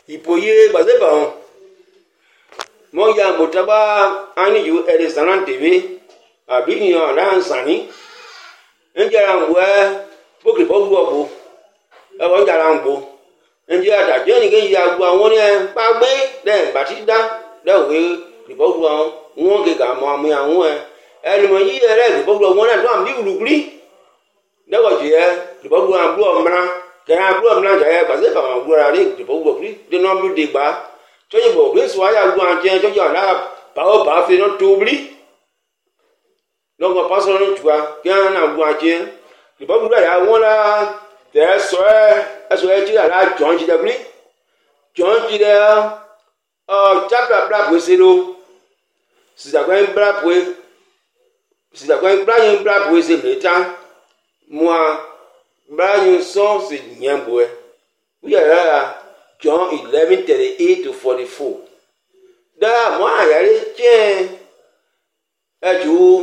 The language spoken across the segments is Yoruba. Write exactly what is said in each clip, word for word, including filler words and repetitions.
Ipoye bazeba moya motaba ani yu elisanan tv abini on ran sani enjara ngwe bokri bogu obo e won jara ngbo enje ada je ni ke ya gbo awon ni pa gbe den bati da de we ribogu awon won ke ga mo amu awon e eni mo yi ere ribogu awon na do am bi ulugri de ko je ribogu am blo mra ke am blo mra je bazeba ma gbo ra ri ribogu kri de no bi de gba cho như bộ biết xóa ra quan chơi cho giờ là bảo bảo phi nó tubli nó có pass nó chua cái nào quan chơi thì bảo cũng là muốn là để xóa xóa chỉ là chọn chỉ được đi chọn chỉ là ờ chắc là bla bùi xí luôn sự thật quan bla bùi sự thật quan bla nhưng bla bùi xí để trang mua bla nhưng son xí nhang bùi bây giờ là John eleven thirty-eight to forty-four. Da mo ayare je eju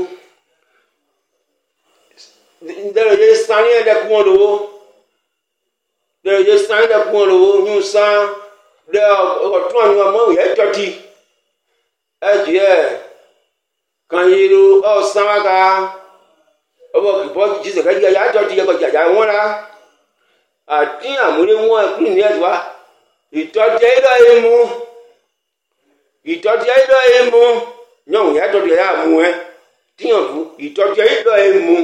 ndero je sani e de kun lowo ndero je sani de kun lowo nyu san de o tun anu mo ye jodi eju e kan yiru o san wa ka obo ki bo ji se ka ya jodi ye ko jaja won la ati amure won e kun ni ewa ìtọ́jú ẹ̀rọ emu ìtọ́jú ẹ̀rọ emu nyɔnu ya tọ́jú ya mu ɛ tíyànjú ìtọ́jú ẹ̀rọ emu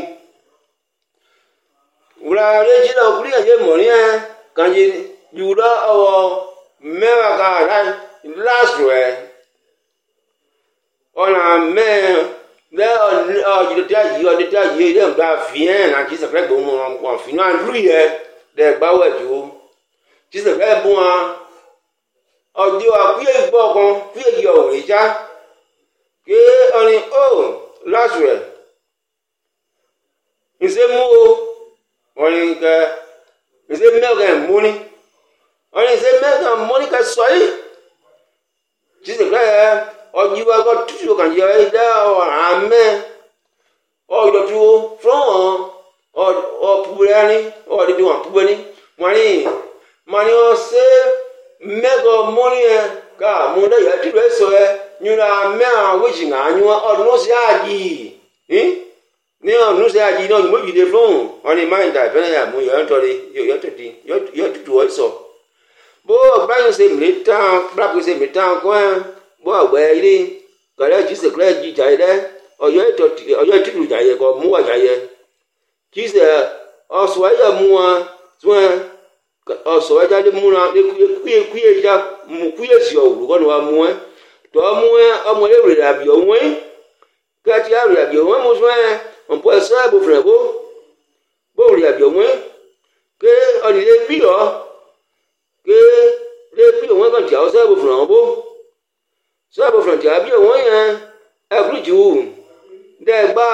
wúlò létí náà kúrò yẹn mọ̀rí ɛ kànjí yúlọ ọwọ́ mẹ́wàá ká lásù ɛ ọ̀nà mẹ́ lẹ́ ọ̀dìdẹ́ yìí ọ̀dìdẹ́ yìí yẹn gba fìyẹn náà kí sẹ̀fẹ̀ gbòmù wọn fi náà lù yẹ dẹ̀ gbáwẹ̀ jù tí sẹ̀fẹ̀ bù wọn. Ọjọ́ àkúyè gbọ́ kan kúyè yọ òrè já ké ọrin ó lásù ẹ̀ ǹṣe mú o ọrin kẹ ǹṣe mẹ́rin múni ọrin ǹṣe mẹ́rin múni kẹ sọ yìí tí sì kẹ́ ọjọ́ akọ́ tútù kàn yọ ẹ̀ dá ọ̀ràn mẹ́ ọjọ́ tó fún ọ̀pùpùrẹ́ ní ọ̀dẹ́bí wọn púpẹ́ ní wọn ní wọn ní ọ ṣe mego moni ka mo da ya ti re so e nyura me a wi ji nga nyu o no se aji eh ni o no se aji no mo bi de fun o ni mind da fere ya mo yo to ri yo yo to di yo yo tu o so bo ba yo se mi tan bra ko se mi tan ko bo agbe ri ka le ji se kle ji ja ide o yo to ti o yo ti lu ja ye ko mu wa ja ye ji se o so ya mu a so ọsọ ẹja lé múra lé kúyè kúyè já mú kúyè sí ọwùrú kọ́ni wa mú ẹ tọ́ mú ẹ ọmọ ẹ rèrè àbí ọ̀wọ́n ẹ kẹ́tì àrè àbí ọ̀wọ́n mú sún ẹ ọ̀pọ̀ ẹ̀sọ́ ẹ̀ bó fẹ̀rẹ̀ bó bó rè àbí ọ̀wọ́n ẹ ké ọ̀nì lé bí ọ̀ ké lé bí ọ̀wọ́n kàn tí àwọn sọ́ ẹ̀ bó fẹ̀rẹ̀ wọn bó sọ́ ẹ̀ bó fẹ̀rẹ̀ tí àbí ọ̀wọ́n yẹn ẹ̀ kúrò jù dẹ́ gbá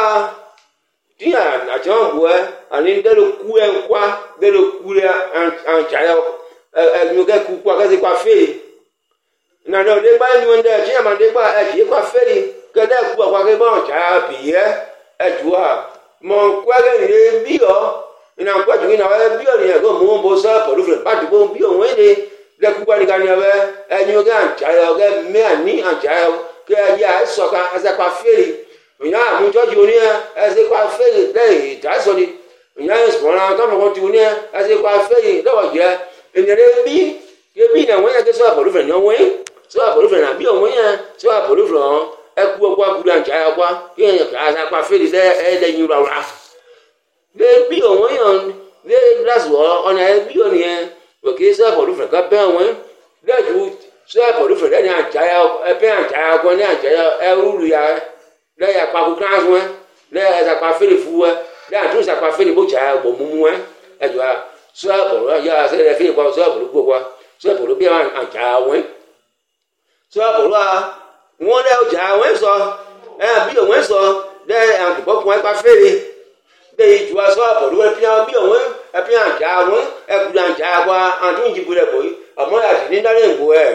tí àti wọn bù ẹ àní dẹ́rẹ́ kú ẹ̀ ń kwá dẹ́rẹ́ kú ẹ̀ ń tsayọ ẹ̀ ẹ̀ nyọ̀kẹ́ kú kú akẹ́sẹ̀ kú afẹ́ nàdọ̀ ọ̀dẹ́ gbá ẹ̀yìn wọn dẹ́ tí yàrá dẹ́ gbá ẹ̀ tìyẹ́ kú afẹ́ yìí kẹ́dẹ́ kú akọ́ akẹ́ bọ́n tsayọ bìyẹ́ ẹ̀ tù wá mọ̀ nkú akẹ́ yìí bí ọ̀ ìnà nkú àtúnkì náà ẹ̀ bí ọ̀ nìyẹn kó mọ̀ bó sọ pọ̀lú fẹ̀ bá dùgbò bí ọ̀ wọ́n yìí dẹ́ kú kwani kan yẹ ẹ̀ nyọ̀kẹ́ àtsayọ kẹ́ mẹ́ àní àtsayọ kẹ́ ẹ̀ yà ẹ̀ sọ̀ka ẹ̀sẹ̀ kú afẹ́ yìí ìyá àmújọ́jú oní ẹ ẹsẹ̀ kó afẹ́yìn lẹ́yìn ìdásọ́ni ìyá ìsọ̀rọ̀ tọ́mọ̀kọ́ ti oní ẹ ẹsẹ̀ kó afẹ́yìn lọ́wọ́ jẹ́ ènìyàn bí ebi náà wọ́n yẹ kí sọ́wọ́ àpòlùfẹ̀ ní ọwọ́ yẹn sọ́wọ́ àpòlùfẹ̀ náà bí ọwọ́ yẹn sọ́wọ́ àpòlùfẹ̀ ọ̀hún ẹkú ọkọ̀ akúrò àǹtí ayọ̀kọ́ kí ẹ̀yìn kàá kó afẹ́yìn lẹ́ ẹ̀ẹ́dẹ́yìn rárá lé bí ọwọ́ yẹn lé gíláàsì ọ̀nà ẹbí ọ̀nì yẹn òkè sọ́wọ́ àpòlùfẹ̀ ká bẹ́ ọ̀wọ́ lẹ́jú sọ́wọ́ àpòlùfẹ̀ lẹ́ni àǹtí ayọ̀kọ́ ní àǹtí ayọ̀ lẹ́yìn àpapọ̀ kíláàsì wọn lẹ́yìn ẹ̀sàpá fẹ́lẹ̀ fún wọn lẹ́yìn àtúnṣe àpá fẹ́lẹ̀ bó tsà bọ̀ mú wọn ẹ̀jọ̀ à sọ́ọ̀bù yà sẹ́lẹ̀ fẹ́lẹ̀ kọ́ sọ́ọ̀bù gbó kọ́ sọ́ọ̀bù bí wọn àjà wọn sọ́ọ̀bù wa wọn lẹ́ ọjà wọn sọ ẹ̀ bí wọn sọ lẹ́yìn àtúbọ̀ fún wọn pa fẹ́lẹ̀ lẹ́yìn ìjùwà sọ́ọ̀bù wọn bí wọn bí wọn ẹ̀pí àjà wọn ẹ̀kúrẹ́ àjà wa àtúnjì gbúdẹ̀ bọ̀ yìí ọmọ yàtì ní dáná ìbò ẹ̀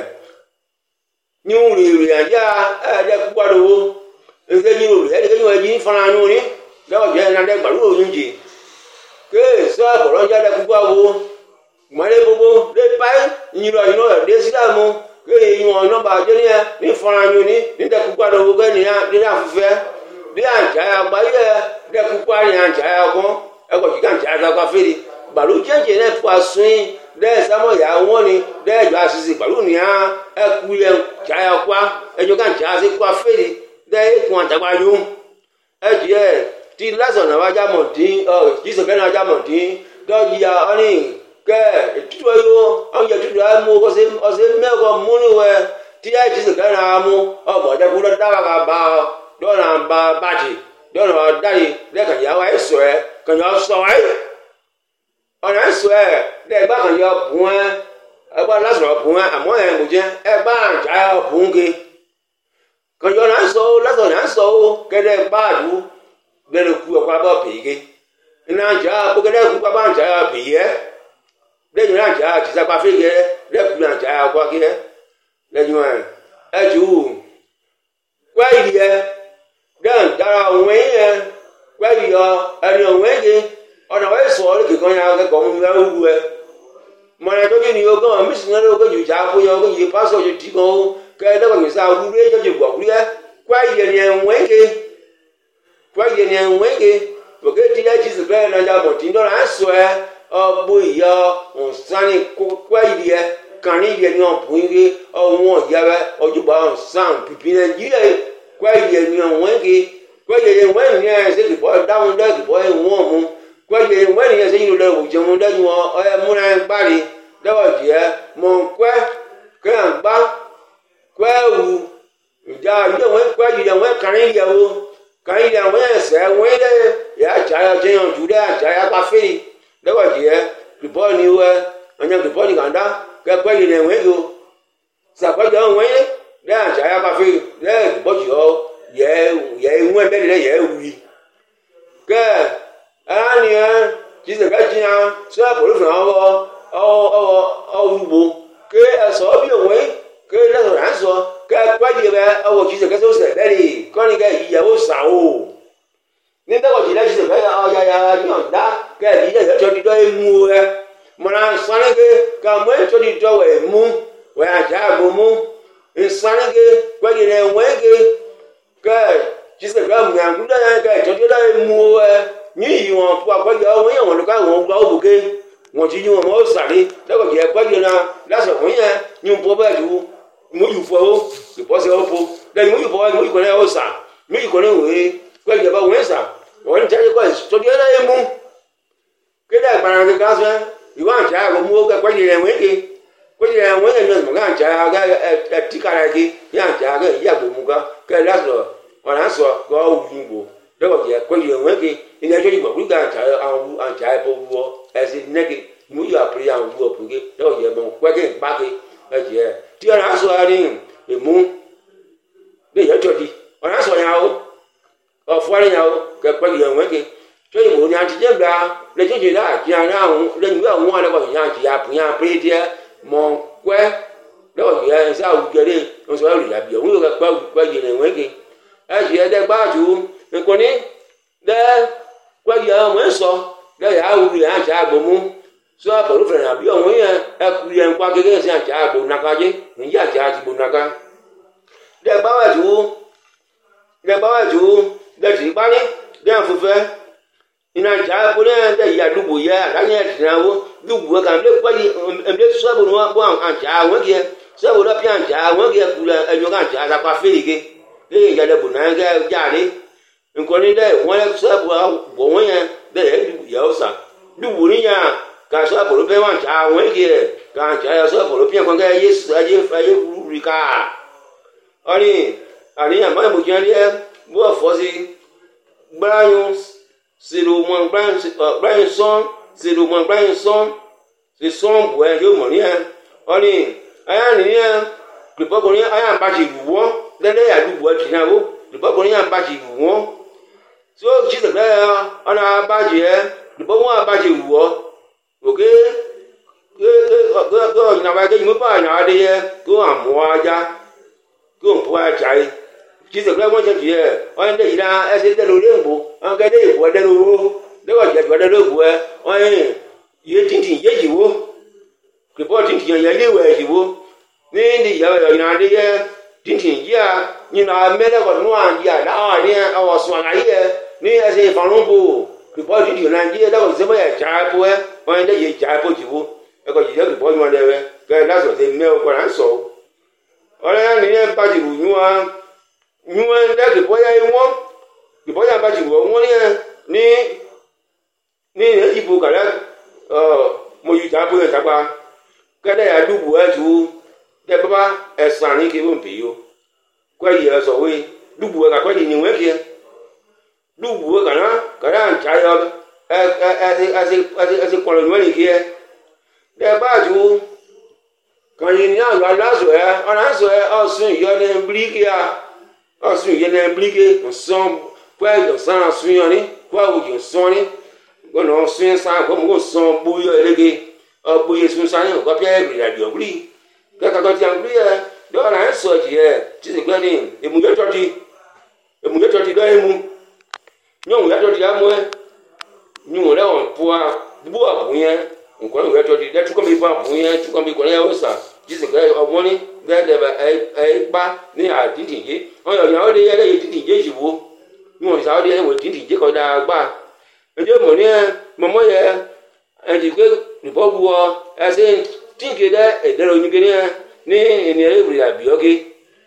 ní wùrì àjà ẹ̀ẹ́dẹ́gbàdówó ẹgbẹ́ yín olùyẹ́ ẹgbẹ́ yín ẹjí ń fara ní orí lọ́wọ́ jẹ́ ẹ̀nà ẹgbàlú òyìn jì kéè sọ àbọ̀rọ̀ ń jáde púpọ̀ wo mọ́lẹ́ gbogbo lé páì nyiro nyiro de silamu ke yon no ba je ni ni faranyo ni ni de ku kwado wo ke ni ni da fufe bi anja ya gba ye de ku kwa ni anja ya ko e ko jikan anja da kwa feri balu jeje ne fu asun de samo ya won ni de jo asisi balu ni a e ku ye anja ya kwa e jo kan anja se kwa feri de ku anja gba yo e je ti laso na wa ja mo din o ji so ke na ja mo din do ya oni ke tutu yo on je tutu amu ko se o se me ko mu ni we ti ya ji so ke na amu o bo je ku do da ka ba do na ba ba ji do na da yi le kan ya wa so e kan yo so wa ona so e de ba kan yo bun e ba la so bun amo e mo je e ba ja bun ke kan yo na so la so na so ke de ba du de ku kwa ba pe ke ina ja ko ke de ku kwa ba ja pe ye de yo na ja ti sa pa fe ke de ku na ja kwa ke de yo e ju kwa ile dan dara won ye kwa yo ani won ke ona we so le ke kan ya ke ko mu ya wu e mo na to ni o kan mi sin le ko ju ja ko yo ko yi pa so ju ti ko ke de ko mi sa wu re jo ju gbo ku ye kwa ile ni won ke kwa ile ni won ke o ke ti ya ji se be na ja mo ti ndo ra so e o bo yo on sani ko kwa ile kan ni ile ni on bu ire o won ya be o ju ba on san pipi Nigeria kwa ile ni won ke kwa ile won ni e se ki bo down da ki bo e won mu kwa ile won ni e se yin lo wo je mu da ju o e mu na gba ri dawo je mo kwa kan gba kwa wu ja ile won kwa ile won kan ile wo kan ile won se won le ya ja ya je yan ju da ja ya pa fe dawo je ki bo ni we anya ki bo ni kan da ke kwa ile won go sa kwa jo won le da ja ya pa fe le bo ji o ye ye won be le ye wi ke ani e ji se ga ji an so po lo fun o o o o rubo ke e so bi won ke le so ran so ke kwa ji be o ji se ke so se be ri ko ni ke iye o sa o ni de ko ji le ji se be o ya ya ni on da ke bi le jo di do e mu e mo na so ni ke ka mo e jo di do we mu we a ja go mu e so ni ke kwa ji le won ke ke ji se ga mu an ku da ke jo di do e mu e ni won fu akwa yo won yan won lo ka won gba o buke won ti yun mo sare le ko je kwa ji na la so won yan ni po ba ju mo yu fo o se po se o fo le mo yu fo mo yu ko le o sa mi yu ko le we kwa ji ba won sa won ja ko so di la e mu ke da gba na ka so i wa ja ko mu ka kwa ji le wen ke kwa ji le wen yan mo ga ja ga e ti kara ki ya ja ga ya bo mu ka ke la so ona so ko wu bo le ko je kwa ji le wen ke ina jo igbo gba anja an anja e bo wo e si nege mu yo apri an wo puge le ko je mo kwa ke ba ke e je ti ona so ari e mu le yo jodi ona so ya o o fo ari ya o ke kwa ji le wen ke to igbo ni anti je gba le jo je la ji an ahun le ni wa won le ko yan ji apu yan pre die mo kwe le ko je sa u gere o so ri la bi o yo ke kwa kwa ji le wen ke e je de gba ju nko ni de kwa ya mo so de ya wu ya ja agbo mu so po lu fere na bi o yen e ku ye npa gege se ja agbo naka je ni ja ja ti bo naka de gba wa ju de gba wa ju de ti pa ni de afufe ina ja ko ne de ya dubo ya da ni ti na wo dubo ka le kwa yi emle so bo no bo an ja won ge so bo do pi an ja won ge ku la enyo kan ja ta pa fere ge de ya de bo na ge ja ni nko ni de won le so bo bo won yan de e ya o sa du wo ni ya ka so bo lo pe wan ja won ge ka ja ya so bo lo pi kon ga yesu aje fa ye ru ri ka ani ani ya ma mo je ni e bo fo si Brian c'est le moins Brian Brian son c'est le moins Brian son c'est son bo e yo mo ni e ani aya ni e le po ko ni aya ba ji wo de le ya du bo ti na wo le po ko ni aya ba ji wo so ji se be ona ba ji e le po wa ba ji wo okay ke ke ke na ba ke mo ba na de ye ko amu aja ko mpo aja yi ji se be won je ji e on de ira e se de lo le mbo on ke de ibo de lo wo de ko je de lo bo e on ye tin tin ye ji wo Kripo tinti ya liwe jibo. Ni di ya ya na de ya tinti ya ni na mele ko no an ya na ni awo so na ye ni ya se fanumbo. Kripo tinti na di da ko se mo ya cha po e o de ye cha po jibo. E ko ji ya kripo mo de we. Ke la so se me ko ran so. Ora ni e ba jibu nyuwa nyuwa da kripo ya yi won. Kripo ya ba jibu won ni ni ni ibu kala uh mo yu ta po ta pa kada ya dubu aju de baba esan ni ke won pe yo kwa ye so we dubu ka kwa ni we ke dubu ka na kada an cha yo e e ase ase ase ko lo ni ke de ba ju kan ni na la la so e ona so e o sun yo ne blike ya o sun yo ne blike o son kwa yo san sun yo ni kwa wo yo son ni gono sun san ko mo son bu yo elege o bu yesu san ni ko pe e ri radio bri ka ka ko ti an bri e do na so ji e ti se gbe ni emu yo to di emu yo to di do emu nyo yo to di amu e nyu le on po a bu abu yen nko yo to di de tu ko mi pa abu yen tu ko mi ko le o sa ti se gbe o won ni be de ba e e pa ni a ti ti je o yo ya o de ye le ti ti je ji wo nyu sa o de wo ti ti je ko da gba eje mo ni momo ye enti ke nipo buo ase tinke de edero ni gene ni eni ebri abi oke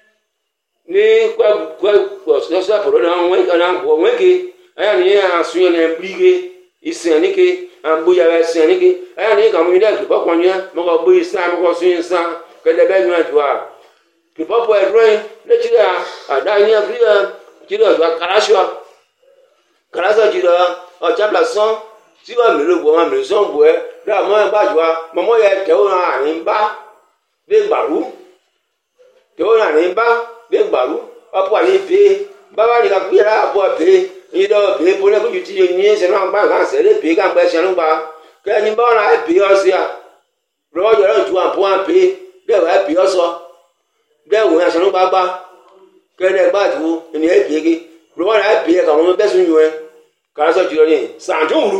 ni kwa kwa so so poro na won na bo won ke aya ni asun na brige isen ni ke ambu ya ba isen ni ke aya ni ka mo ni de po kwon ya mo ko bu isen mo ko sun isen ke de be nu ajua ki po po edro le chira ada ni afria chira wa karasho karasho chira o chapla son tí wọ́n mi ló gbọ́ wọn mi sọ́n bọ̀ ẹ́ dáa mọ́ ẹ gbàjúwa mọ́mọ́ yẹ tẹ́wọ́ náà àní bá dé gbàrú tẹ́wọ́ náà àní bá dé gbàrú ọ̀pọ̀ àní pé bàbá nìkan pé yàrá àpò pé yìí dọ́ pé bọ́lá kójú tí yẹn ní ẹsẹ̀ náà gbà kàn sẹ́lẹ̀ pé kàn pẹ́ sẹ́nu gbà kẹ́ni bá wọn àpè ọ̀sẹ̀ à lọ́wọ́ yọ̀rọ̀ ju àpò wọn pé dẹ́wọ̀ àpè ọ̀sọ̀ dẹ́wọ̀ yẹn sẹ́nu gbà gbà kẹ́ni gbàjú ẹni ẹ̀ pé lọ́wọ́ àpè ẹ̀ kàwọn bẹ́sùn yẹn ẹ̀ kàrásọ̀ jùlọ ní sàǹtúwùrú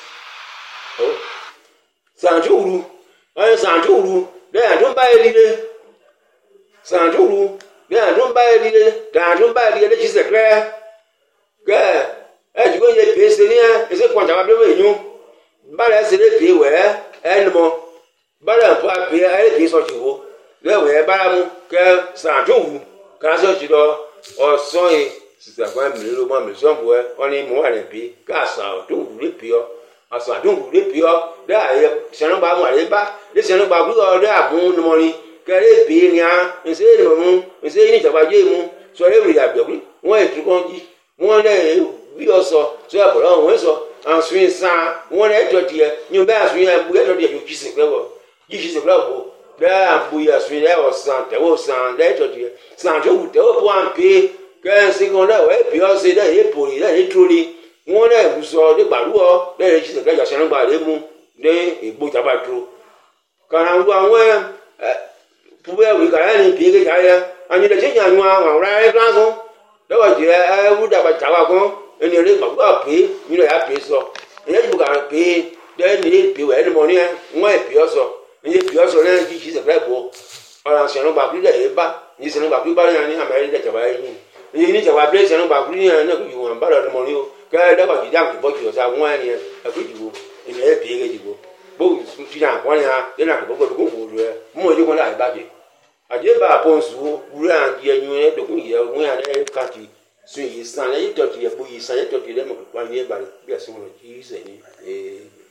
sàǹtúwùrú ẹ̀ sàǹtúwùrú lẹ́yìn tó ń bá ẹ líle sàǹtúwùrú lẹ́yìn tó ń bá ẹ líle lẹ́yìn tó ń bá ẹ líle lẹ́yìn sẹ̀kẹ́ kẹ́ ẹ̀ jùlọ yẹ pèsè ní ẹ ẹsẹ̀ kọ̀ǹtà wà bẹ́ẹ̀ wẹ̀nyú bára ẹsẹ̀ lè pè wẹ̀ ẹ̀ nù mọ́ bára ẹ̀fọ́ àpè ẹ̀ lè pè sọ̀tì wò lẹ́wẹ̀ ẹ̀ bára mu kẹ́ sàǹtúwùrú kàrásọ̀ jùlọ ọ̀sán yìí sisan mi lelo ma mi sɔn bɔ ɔni mo wa ne bi ka san to wuli piɔ asan to wuli piɔ de aye sɛnɛ ba mo ale ba de sɛnɛ ba kuyɔ de abu numɔni kɛlɛ bi nia nse ni mu nse ni jabadze mu sɔrɔ ewuli abiɔkuli wɔn etu kɔnji wɔn lɛ wiyɔ sɔ sɔ ɛkɔlɔ wɔn sɔ asun san wɔn lɛ ɛtɔ tiɛ nyu bɛ asun yɛ bu ɛtɔ tiɛ yɔ kisi kpɛ bɔ yi kisi kpɛ bɔ de abu yɛ asun lɛ ɔsan tɛwɔ san lɛ ɛtɔ tiɛ san to wu tɛwɔ bɔ ampe kẹ́hìnsì kan náà wẹ́ẹ́ bí ọ́sẹ̀ náà yé pòlì náà yé tóri wọ́n náà wùsọ̀ ní gbàlúwọ̀ náà yé sísè kẹ́jà sẹ́nu gbà lé mu ní ìgbó tàbá tó. kàràǹgbò àwọn ẹ púpẹ́ wì kàrà ní pìẹ́ kéjà yẹ ànyìnlẹ̀ tí yàn wá àwọn ará ẹ̀ fúlá sọ lọ́wọ́ jẹ́ ẹ wú dàgbà tàwa kan ẹni ẹni gbàgbọ́ pé yìí náà yà pè sọ ẹ̀yẹ́ ti bù kàrà pé dẹ́ni ní pè wẹ́ẹ́ ni mọ̀ ní ẹ wọ́n ẹ̀ pè ọ́ sọ ẹ̀yẹ́ pè ọ́ sọ lẹ́yìn tí sísè fẹ́ bọ̀ ọ̀ràn sẹ́nu gbà kúrú dẹ̀ yé bá yìí sẹ́nu gbà kúrú bá yẹn ní àmẹ́rẹ́ dẹ̀ tàbá yẹn yìí ní ìjàmbá abúlé ìṣẹ́nu bá kúrú yẹn náà kò yìí wọn bá lọ́dún mọ́ ní o kẹ́ dẹ́gbà jìdá kò bọ́ jùlọ sáà wọ́n ẹni ẹ̀kú ìdìbò ènìyàn ẹ̀ pèé ìdìbò bó fi hàn wọ́n yẹn lẹ́nu àkọ́kọ́ gbọ́dọ̀ kó wòlò ẹ̀ mú ọdún kan láì bá bẹ̀. àdé bá a pọ̀ nsú wúrẹ́ à ń di ẹnu ẹ̀ dọ̀kún yẹ wọ́n yẹn ẹ̀ káàkiri sun yìí sàn ẹ̀ yìí tọ̀tù yẹ bó yìí sàn ẹ̀ tọ̀tù yẹ lẹ́mọ̀ pípa ní ẹ̀ bá bí